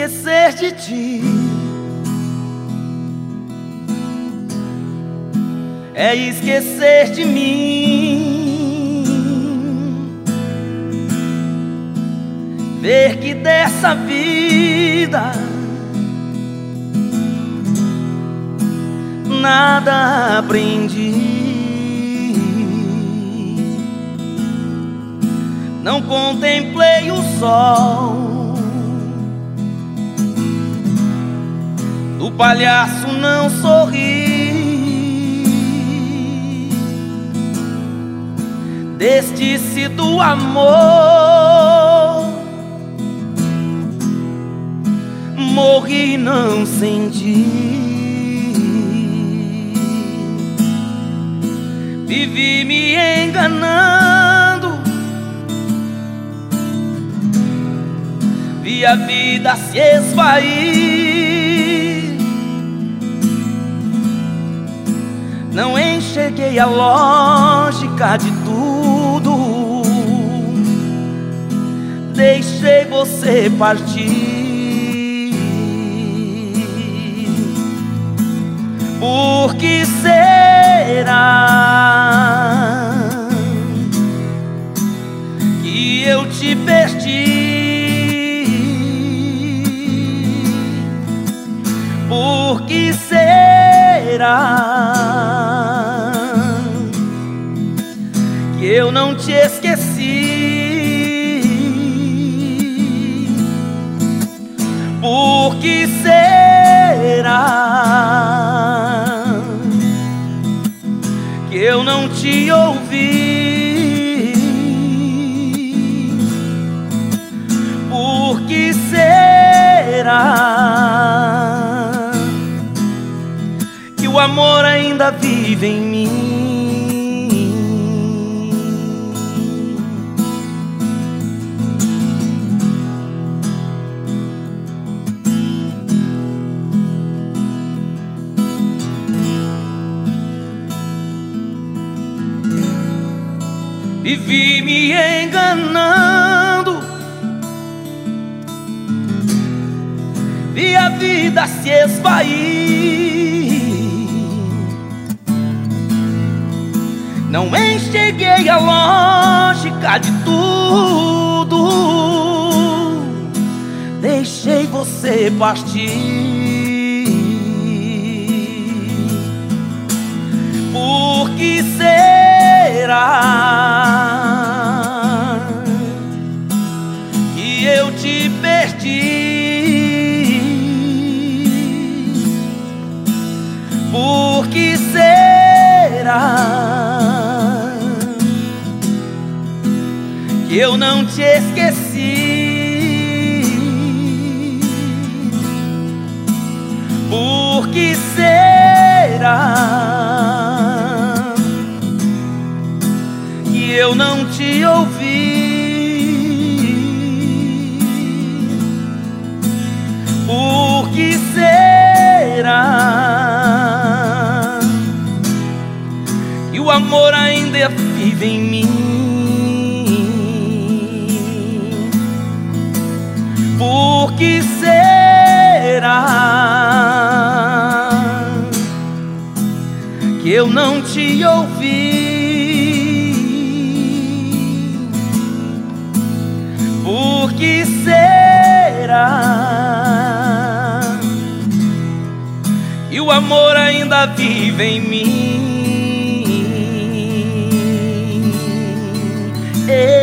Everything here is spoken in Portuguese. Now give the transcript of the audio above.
esquecer de ti é esquecer de mim. Ver que dessa vida nada aprendi. Não contemplei o sol, do palhaço não sorri, deste-se do amor, morri e não senti. Vivi me enganando, vi a vida se esvair, não enxerguei a lógica de tudo, deixei você partir. Por que será que eu te perdi? Por que será que eu não te esqueci? Por que será que eu não te ouvi? Por que será que o amor ainda vive em mim? Vivi me enganando, vi a vida se esvair, não enxerguei a lógica de tudo, deixei você partir. Por que será que eu te perdi? Por que será que eu não te esqueci? Por que será que eu não te ouvi? Por que será que o amor ainda vive em mim? Por que será que eu não te ouvi? Por que será que o amor ainda vive em mim?